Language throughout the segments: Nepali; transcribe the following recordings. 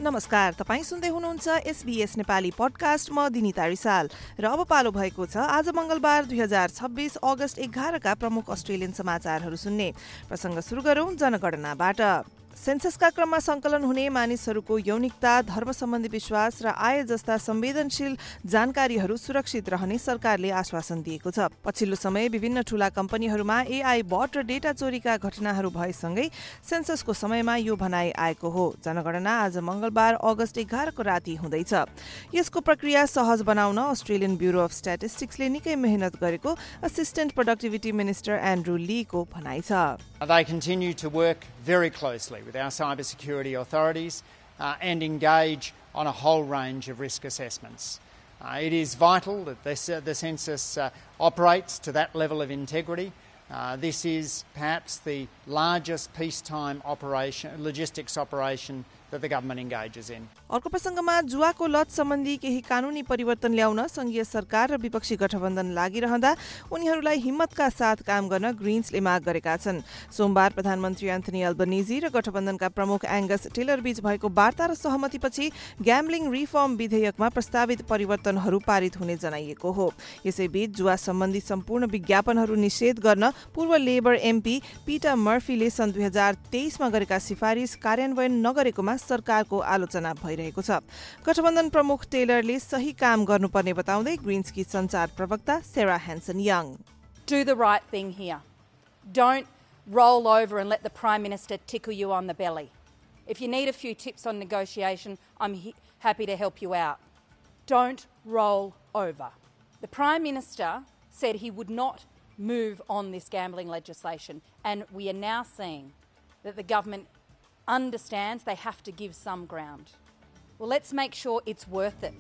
नमस्कार, तपाईं सुन्दै हुनुहुन्छ SBS नेपाली पडकास्ट। म दिनिता रिसाल र अब पालो भएको छ आज मंगलबार 2026 अगस्त 11 का प्रमुख अस्ट्रेलियन समाचारहरू सुन्ने। प्रसंग सुरु गरौं जनगणनाबाट। सेन्ससका क्रममा संकलन हुने मानिसहरूको यौनिकता, धर्म सम्बन्धी विश्वास र आय जस्ता संवेदनशील जानकारीहरू सुरक्षित रहने सरकारले आश्वासन दिएको छ। पछिल्लो समय विभिन्न ठूला कम्पनीहरूमा एआई बट र डेटा चोरीका घटनाहरू भएसँगै सेन्ससको समयमा यो भनाइ आएको हो। जनगणना आज मंगलबार अगस्त 11 को राति हुँदैछ। यसको प्रक्रिया सहज बनाउन अस्ट्रेलियन ब्युरो अफ स्ट्याटिस्टिक्सले निकै मेहनत गरेको असिस्टेन्ट प्रोडक्टिभिटी मिनिस्टर एन्ड्रू लीको भनाइ छ। They continue to work very closely with our cybersecurity authorities and engage on a whole range of risk assessments. It is vital that the census operates to that level of integrity. This is perhaps the largest peacetime logistics operation that the government engages in. अर्को प्रसंगमा जुवाको लत सम्बन्धी केही कानूनी परिवर्तन ल्याउन संघीय सरकार र विपक्षी गठबन्धन लागिरहँदा उनीहरूलाई हिम्मतका साथ काम गर्न ग्रीन्सले माग गरेका छन्। सोमबार प्रधानमन्त्री एन्थनी अल्बनीजी र गठबन्धनका प्रमुख एङ्गस टेलर बीच भएको वार्ता र सहमतिपछि ग्याम्बलिङ रिफर्म विधेयकमा प्रस्तावित परिवर्तनहरू पारित हुने जनाइएको हो। यसैबीच जुवा सम्बन्धी सम्पूर्ण विज्ञापनहरू निषेध गर्न पूर्व लेबर एमपी पीटर मर्फीले सन् 2023 मा गरेका सिफारिस कार्यान्वयन नगरेकोमा सरकारको आलोचना भइरहेको छ। गठबन्धन प्रमुख टेलरले सही काम गर्नुपर्ने बताउँदै ग्रीन्सकी संचार प्रवक्ता Sarah Hanson Young, Do the right thing here. Don't roll over and let the Prime Minister tickle you on the belly. If you need a few tips on negotiation, I'm happy to help you out. Don't roll over. The Prime Minister said he would not move on this gambling legislation, and we are now seeing that the government understands they have to give some ground. Well, let's make sure it's worth it.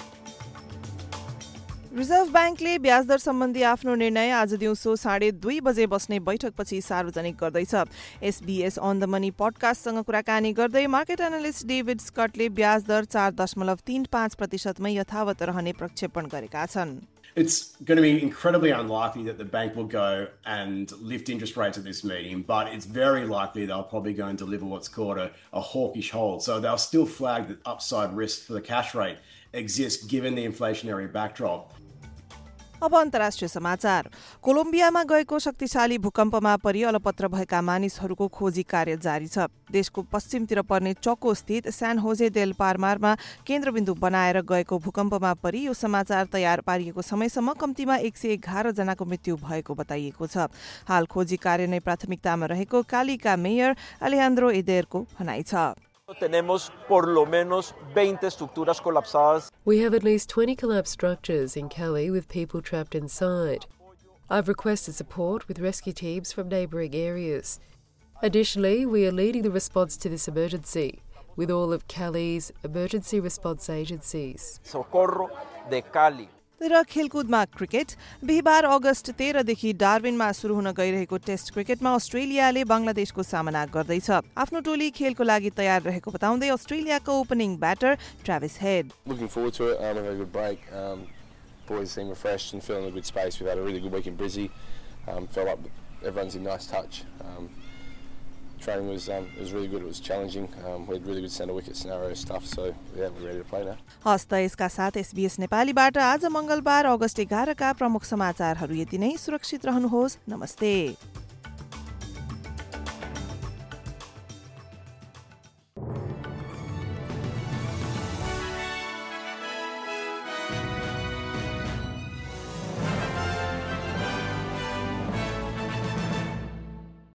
Reserve ब्याङ्कले ब्याजदर सम्बन्धी आफ्नो निर्णय आज दिउँसो 2:30 बजे बस्ने बैठकपछि सार्वजनिक गर्दैछ। SBS अन द मनी पडकास्टसँग कुराकानी गर्दै मार्केट एनालिस्ट डेभिड स्कटले ब्याजदर 4.35% मै यथावत रहने प्रक्षेपण गरेका छन्। It's going to be incredibly unlikely that the bank will go and lift interest rates at this meeting, but it's very likely they'll probably go and deliver what's called a hawkish hold. So they'll still flag that upside risk for the cash rate exists given the inflationary backdrop. अब अन्तर्राष्ट्रिय समाचार। कोलम्बियामा गएको शक्तिशाली भूकम्पमा परि अलपत्र भएका मानिसहरूको खोजी कार्य जारी छ। देशको पश्चिमतिर पर्ने चोको स्थित सान होजे देल पार्मारमा केन्द्रबिन्दु बनाएर गएको भूकम्पमा परि यो समाचार तयार पारिएको समयसम्म कम्तीमा 111 जनाको मृत्यु भएको बताइएको छ। हाल खोजी कार्य नै प्राथमिकतामा रहेको कालीका मेयर अलेजान्द्रो एदेरको भनाइ छ। Tenemos por lo menos 20 estructuras colapsadas. We have at least 20 collapsed structures in Cali with people trapped inside. I've requested support with rescue teams from neighbouring areas. Additionally, we are leading the response to this emergency with all of Cali's emergency response agencies. Socorro de Cali. र खेलकुदमा क्रिकेट। बिहिबार अगस्त 13 देखि डार्विनमा सुरु हुन गइरहेको टेस्ट क्रिकेटमा अस्ट्रेलियाले बंगलादेशको सामना गर्दैछ। आफ्नो टोली खेलको लागि तयार रहेको बताउँदै अस्ट्रेलियाको opening batter Travis Head, Looking forward to it. We've had a good break. Boys seem refreshed and feeling in a good space. We've had a really good week in Brizzy. Felt like everyone's in nice touch. Training was really good. It was challenging. We had really good centre wicket scenario stuff. So yeah, we're ready to play now. हस्त यसका साथ SBS नेपालीबाट आज मंगलबार अगस्त 11 का प्रमुख समाचारहरू यति नै। सुरक्षित रहनुहोस्। नमस्ते।